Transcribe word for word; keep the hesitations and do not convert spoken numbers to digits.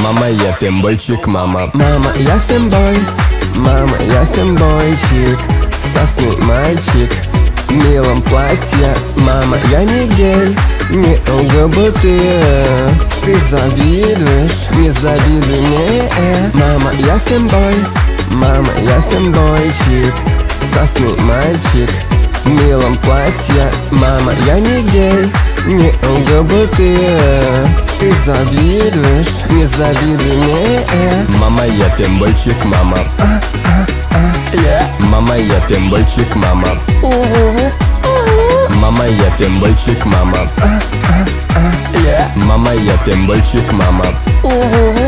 Мама, я фембойчик, мама. Мама, я фембой, мама, я фембойчик, сосный мальчик в милом платье. Мама, я не гей, не ЛГБТ. Ты завидуешь, не завидуй мне. Мама, я фембой, мама, я фембойчик, сосный мальчик в милом платье. Мама, я не гей, не ЛГБТ. Ты завидуешь, не завидуй мне. Мама, я фембойчик, мама. а, а, а, yeah. Мама, я фембойчик, мама. У-у-у. Мама, я фембойчик, мама. а, а, а, yeah. Мама, я фембойчик, мама. У-у-у.